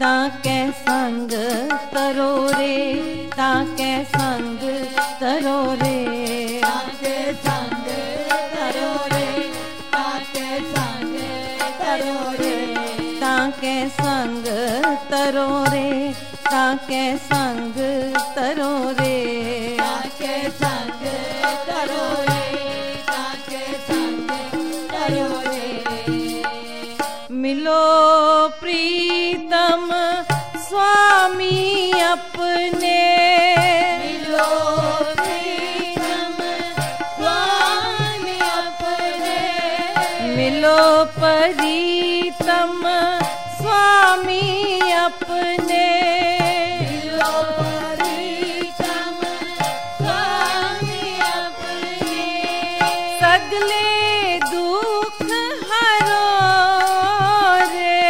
ताके संग तरो रे, ताके संग तरो रे, ताके संग तरो रे, ताके संग तरो रे, ताके संग तरो रे, ताके संग तरो रे, ताके संग तरो रे, ताके संग तरो रे। मिलो प्रीतम स्वामी अपने, मिलो प्रीतम स्वामी अपने, मिलो प्रीतम स्वामी अपने, मिलो प्रीतम स्वामी अपने, सगले दुख हरो रे,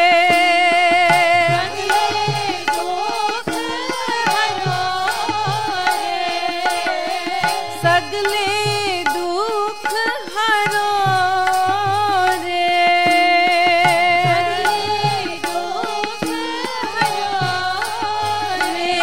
सगले दुख हरो रे, सगले दुख हरो रे, दुख हरो रे,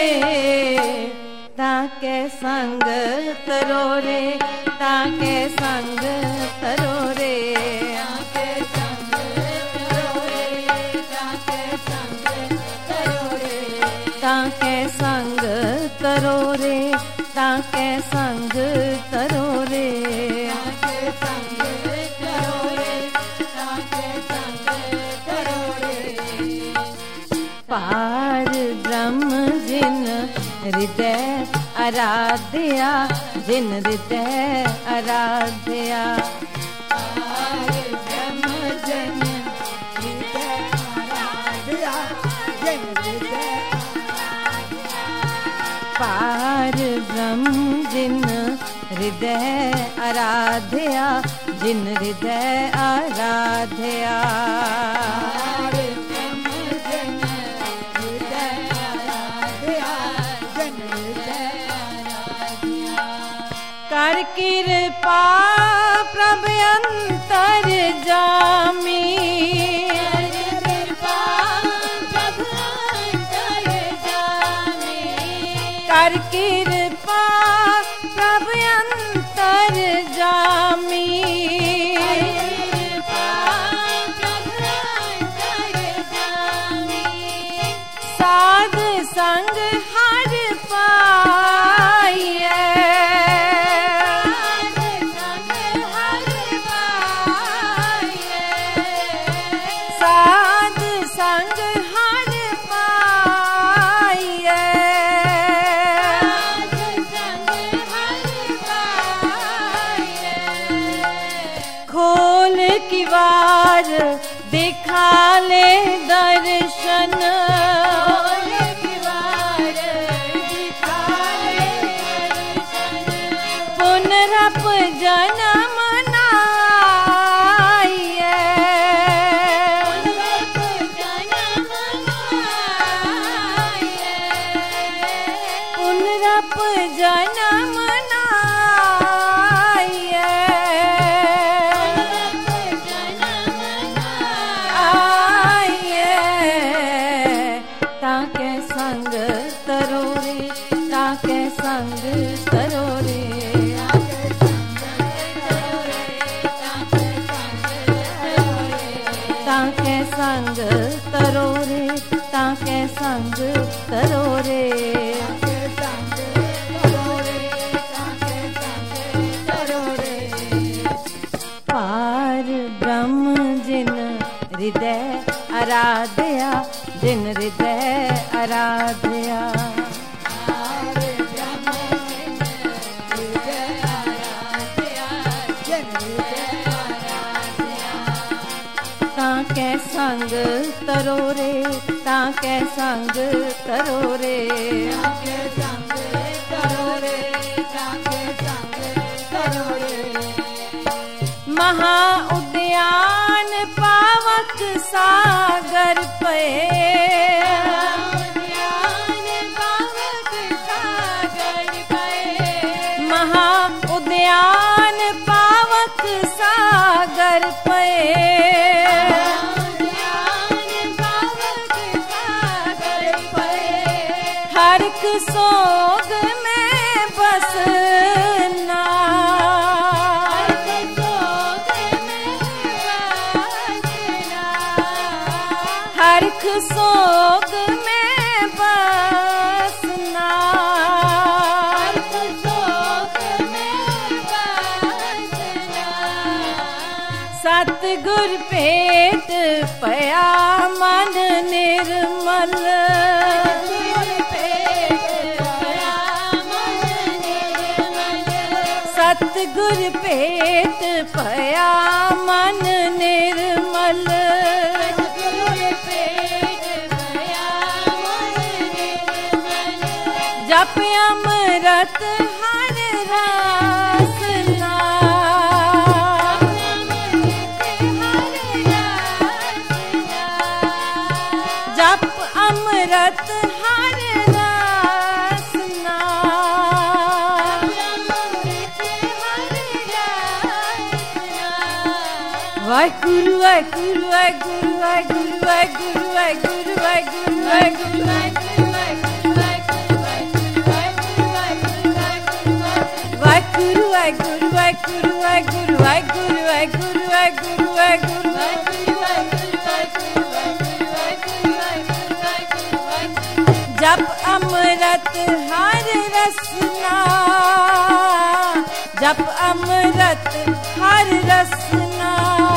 ताके संग तरो रे, ताके संग तरो रे, ताके संग तरो रे, ताके संग तरो रे, ताके संग तरो रे, ताके संग तरो रे, ताके संग तरो रे, ताके संग तरो रे। पार ब्रह्म जिन हृदय आराध्या, जिन हृदय आराध्या, पार ब्रह्म जन हृदय आराध्या, जन हृदय पार ब्रह्म जिन हृदय आराध्या, जिन हृदय आराध्या, पार ब्रह्म जन हृदय आराध्या, जन हृदय आराध्या। कर कृपा प्रभु अंतर जामी, कृपा प्रभु अंतर जामी, कर कृपा प्रभु अंतर जामी, कृपा प्रभु अंतर जामी, साध संग हर पाइए, साध संग हर पाइए, साध संग हर पाइए, खोल की वार दिखा ले दर्शन, खोल की वार दिखा ले दर्शन, पुनरप जन्म नाइए, पुनरप जन्म नाइए, पुनरप जन्म नाइए, पुनरप जन्म आइए, ताके संग तरो रे, ताके संग तरो रे, ताके संग तरो रे, ताके संग तरो रे, पार ब्रह्म जिन हृदय आराध्या, जिन हृदय आराध्या, ताके संग तरो रे, ताके संग तरो रे, महा उद्यान पावक सागर पे, महा उद्यान पावक सागर पे, हर एक सोग में बसना, हर एक सोग में बसना, सतगुर भेट पया मन निर्मल, सतगुर भेट पया मन निर्मल, जप अमृत हर रसना, जप अमृत हर रसना, वाहिगुरु वाहिगुरु वाहिगुरु वाहिगुरु वाहिगुरु वाहिगुरु वाहिगुरु वाहिगुरु वाहिगुरु वाहिगुरु वाहिगुरु वाहिगुरु वाहिगुरु वाहिगुरु वाहिगुरु जप अमृत हर रसना, जप अमृत हर रसना,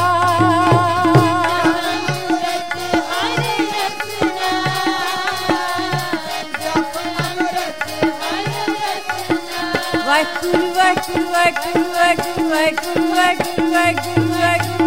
वाहिगुरु वाहिगुरु वाहिगुरु वाहिगुरु वाहिगुरु वाहिगुरु वाहिगुरु वाहिगुरु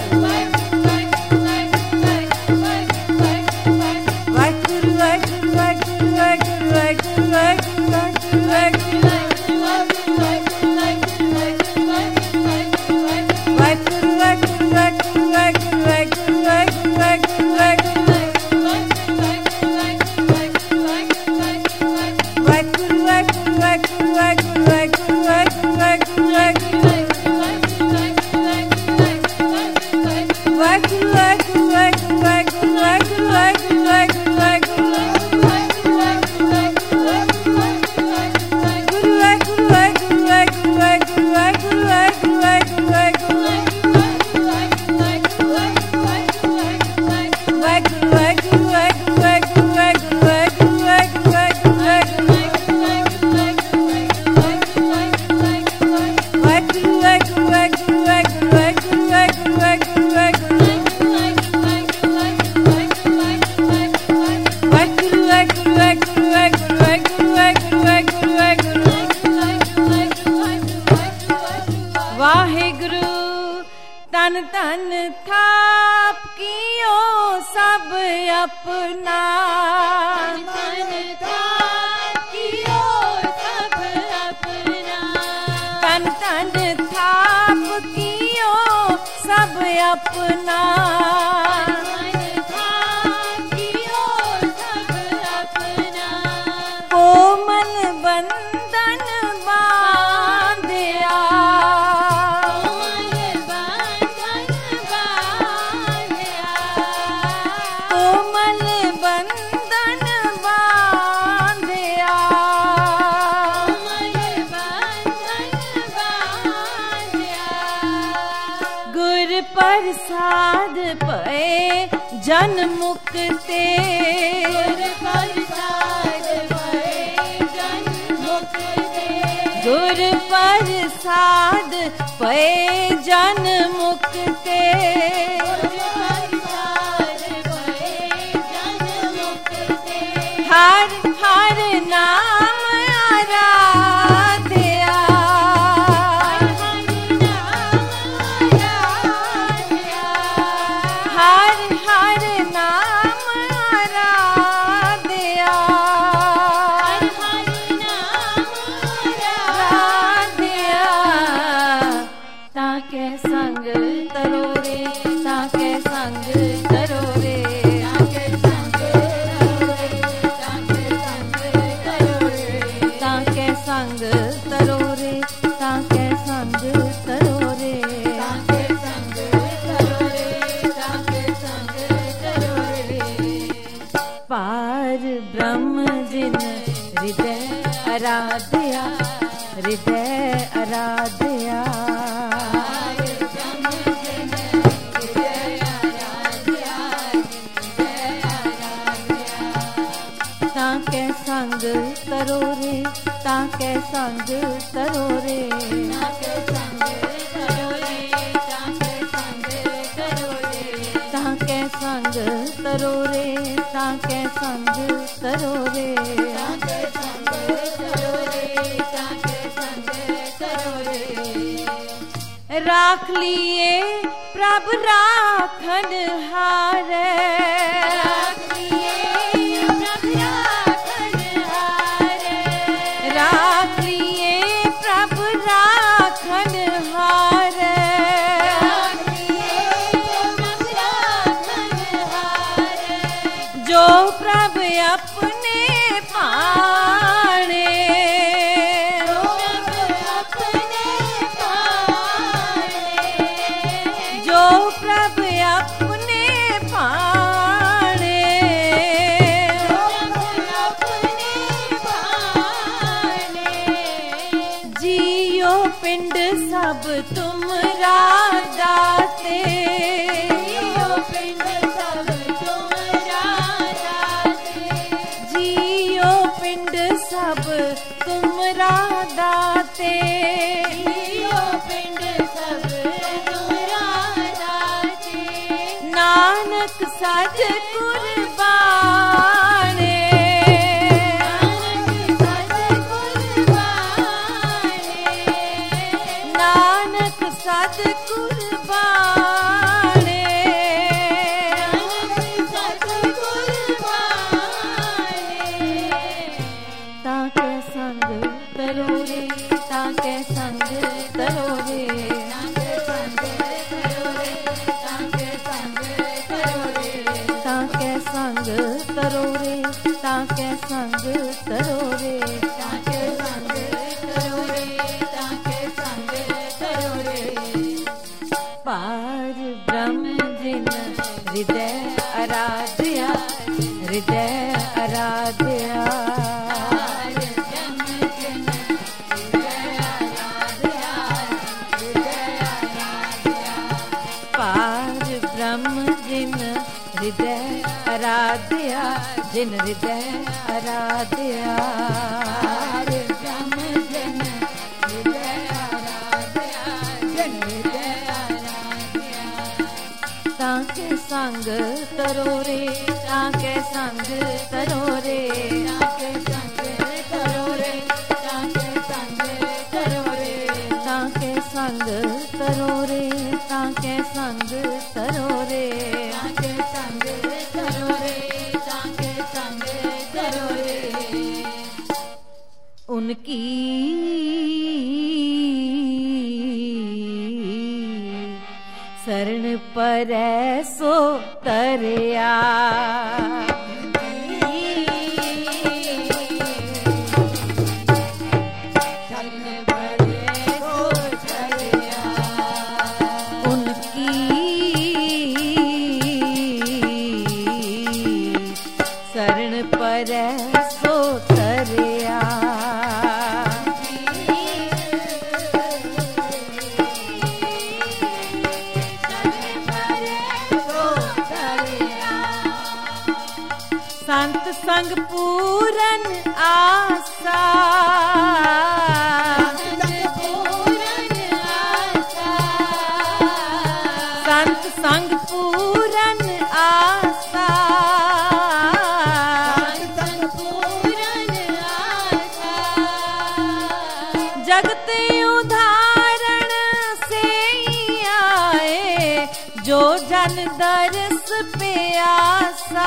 तन तन थाप कियो सब अपना, तन थाप कियो सब अपना, तन तन थाप कियो सब अपना, तन थाप कियो सब अपना, कोमल बंधन बांधिया, प्रसाद पे जन मुक्ते, प्रसाद पे जन मुक्ते, गुर प्रसाद पे जन मुक्ते, प्रसाद पे जन मुक्ते, हर हर नाम आराध्या, हर हर नाम आराध्या, हर हर नाम आराध्या, ताके संग तरो रे, ताके संग पार ब्रह्म जिन हृदय आराध्या, हृदय आराध्या। ताके संग तरो रे, ताके संग तरो रे, ताके संग तरो रे, ताके संग तरो रे, ताके संग तरो रे, ताके संग तरो रे, ताके संग तरो रे, ताके संग तरो रे। राख लिए प्रभ राखन हारे, जो प्रभ अपने पाने, जो प्रभ अपने पाने, जियो पिंड सब तुमरा दाते, सब तुमरा दाते, पिंड सब तुमरा दाते। नानक सज कुर्बाने, नानक सज कुर्बाने, ताके संग तरो रे, ताके संग तरो रे, ताके संग तरो रे, ताके संग तरो रे, ताके संग तरो रे, ताके संग तरो रे, ताके संग तरो रे, ताके संग तरो रे। पार ब्रह्म जिन हृदय आराध्या, हृदय आराध्या। पार ब्रह्म जिन हृदय आराध्या, जिन हृदय आराध्या। पार ब्रह्म जिन हृदय आराध्या, जिन हृदय आराध्या। ताके संग तरो रे, ताके संग तरो रे, ताके संग तरो रे, ताके संग तरो रे, ताके संग तरो रे, ताके संग तरो रे, ताके संग तरो रे, ताके संग तरो रे। उनकी शरण परै सो तरया, शरण परै सो तरया। संत संग पूरन आसा, संत संग पूरन आसा, जगत उदाहरण से आए, जो जन दरस प्यासा।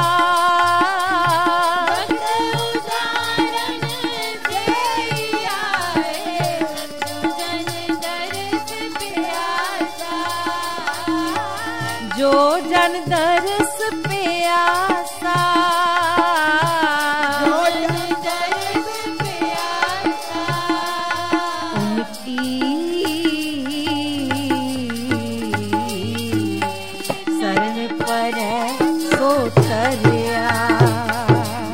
जो जन दरस प्यासा, जो जन दरस प्यासा। उनकी शरण परै सो तरया।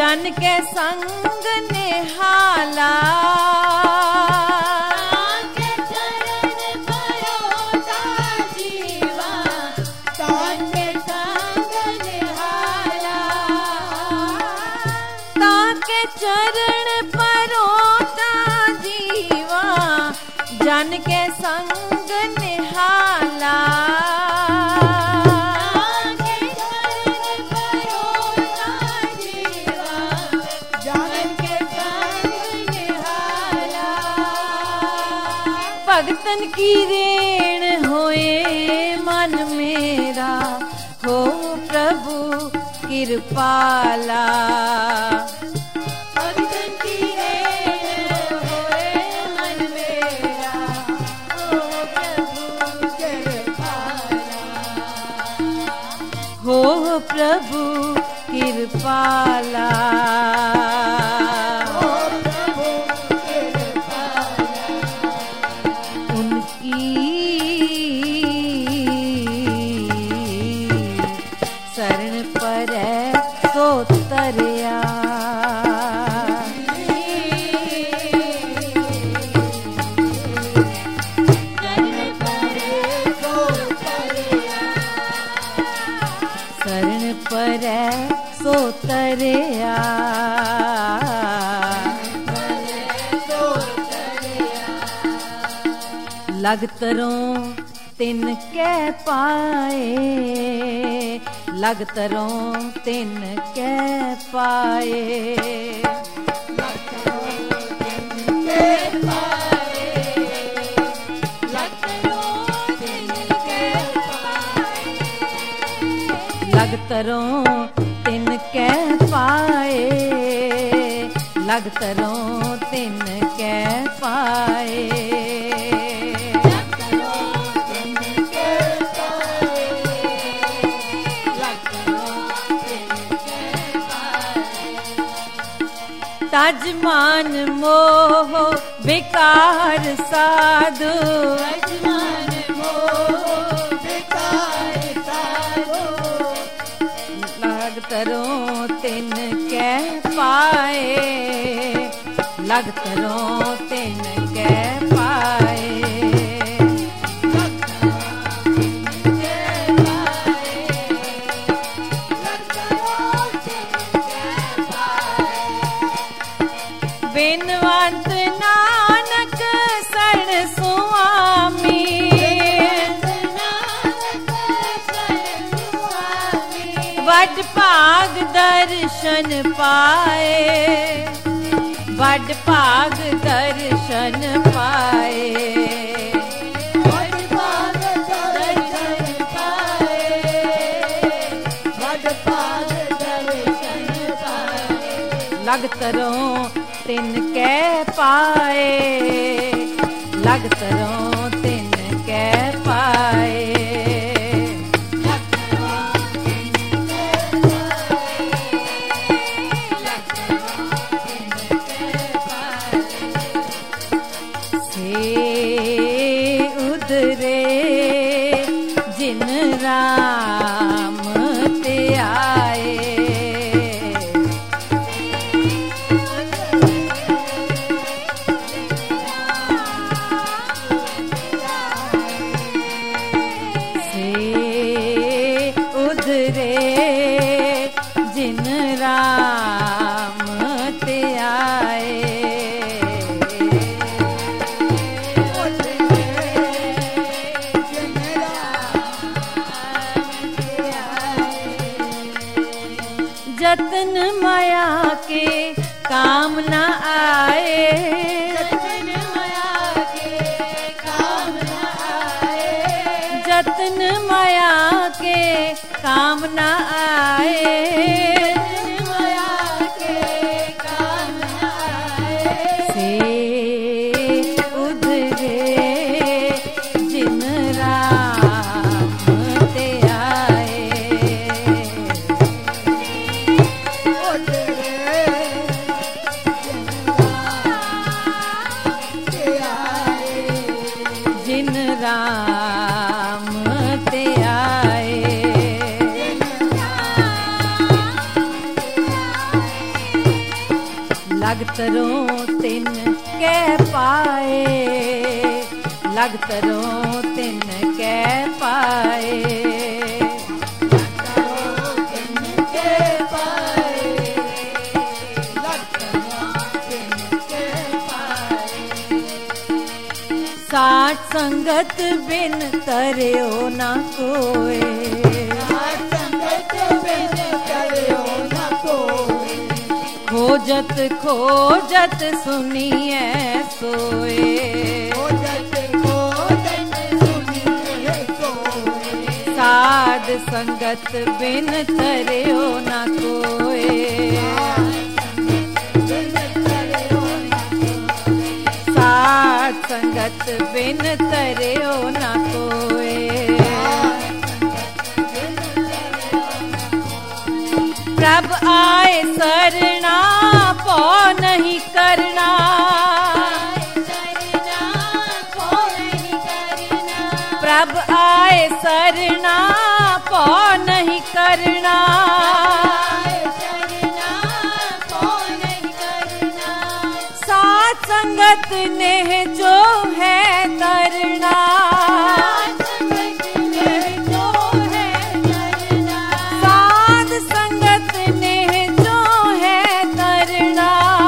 जन के संग निहाला ताके चरण परोता जीवा ताके संग निहाला ताके चरण परोता जीवा जन के संग निहाला भगतन की रेण होए मन मेरा हो प्रभु कृपाला भगतन की रेण होए मन मेरा हो प्रभु कृपाला हो प्रभु कृपाला शरण पर सो तरिया शरण पर सो तरिया लग तरों तिन कै पाए लग तरों तिन कै पाए लग तरों तिन कै पाए लग तरों तिन कै पाए तजमान मोह बेकार साधु तजमान मोह बेकार साधु लग तरों तिन कै पाए लग तरों तिन कै पाए बिनवंत नानक शरण सुआमी वड भाग दर्शन पाए वड भाग दर्शन पाए वड भाग दर्शन पाए वड भाग दर्शन पाए लग तरों तिन कै पाए लग तरों तिन कै पाए से उधरे जिन राम ते आए उधरे जिन राम ते आए जतन माया के काम न आए जतन माया के काम न आए जतन माया के काम न आए माया के काम न आए से उधरे जिन राम ते आए जिन राम ते आए तरों तिन कह पाए, लग तरों तिन कह पाए। साठ संगत बिन तरियो ना कोय, साठ संगत बिन तरियो ना कोय। खोजत खोजत सुनिए सोए, खोजत खोजत सुनिए सोए। साध संगत बिन तरियो ना कोय, साध संगत बिन तरियो ना कोय। प्रभ आए सरना पौ नहीं करना, प्रभ आए सरना पौ नहीं करना। साथ संगत ने जो है तरना, साध संगत ने जो है तरना।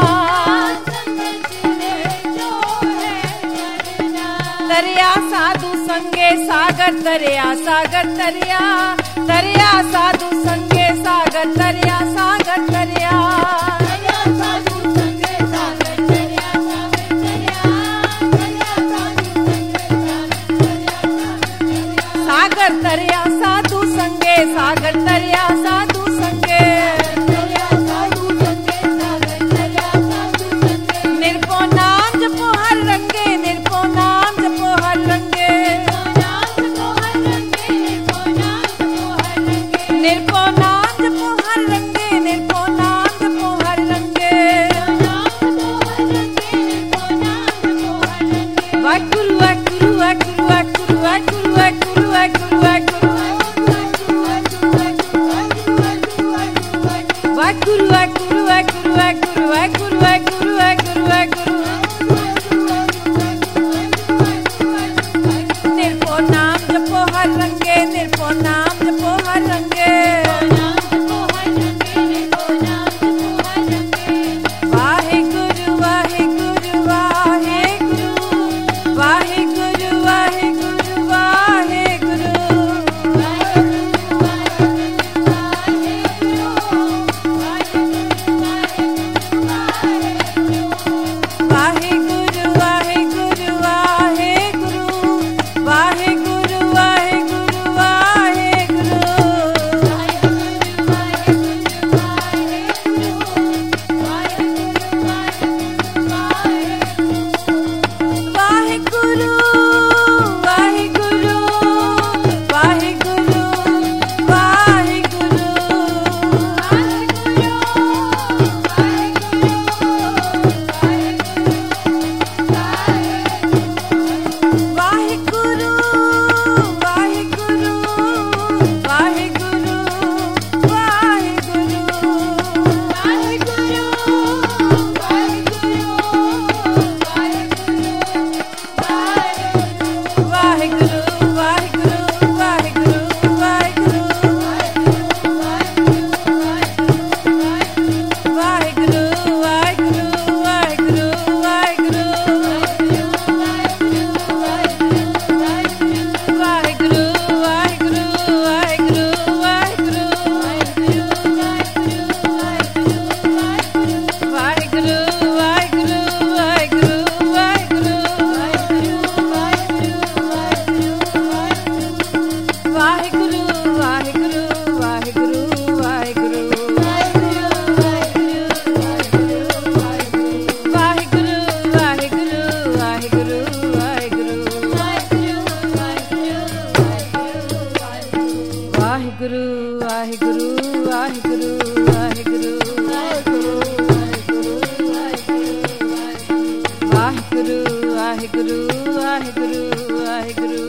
दरिया साधु संगे सागर दरिया, सागर दरिया, दरिया साधु संगे सागर दरिया, सागर दरिया। सागर दरिया साधु संगे, सागर दरिया साधु संगे। निर्भो नाम जपो हर रंगे, निर्भो नाम जपो हर रंगे। निर्भो नाम जपो हर रंगे, निर्भो नाम जपो हर रंगे। वाकुरु वाकुरु वाकुरु वाकुरु वाकुरु वाकुरु वाकुरु वाकुरु वाकुरु वाकुरु वाकुरु वाकुरु वाकुरु वाकुरु वाकुरु वाकुरु। निर्भो नाम जपो हर रंगे, निर्भो नाम जपो हर रंगे। वाहेगुरु वाहेगुरु वाहेगुरु, वाहेगुरु वाहेगुरु वाहेगुरु। वाहेगुरु वाहेगुरु वाहेगुरु, वाहेगुरु वाहेगुरु वाहेगुरु। वाहेगुरु वाहेगुरु वाहेगुरु वाहेगुरु। वाहेगुरु वाहेगुरु वाहेगुरु वाहेगुरु वाहेगुरु वाहेगुरु वाहेगुरु। वाहेगुरु वाहेगुरु वाहेगुरु वाहेगुरु। वाहेगुरु वाहेगुरु वाहेगुरु वाहेगुरु। वाहेगुरु वाहेगुरु वाहेगुरु वाहेगुरु। वाहेगुरु वाहेगुरु वाहेगुरु वाहेगुरु। वाहेगुरु वाहेगुरु वाहेगुरु वाहेगुरु। वाहेगुरु वाहेगुरु वाहेगुरु वाहेगुरु। वाहेगुरु वाहेगुरु वाहेगुरु वाहेगुरु।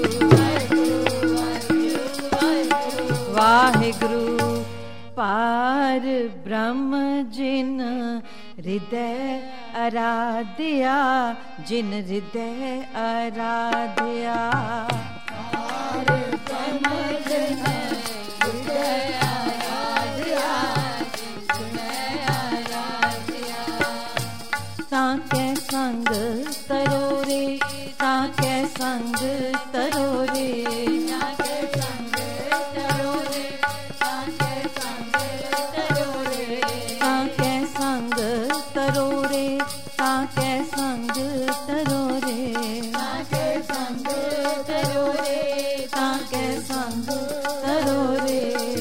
वाहेगुरु पार ब्रह्म जिन हृदय आराध्या जिन हृदय आराध्या सारे समझ है हृदय आराध्या जिसने आराध्या ताके संग तरो रे ताके संग तरो रे ताके संग तरो रे ताके संग तरो रे ताके संग तरो रे ताके संग तरो रे ताके संग तरो रे ताके संग तरो रे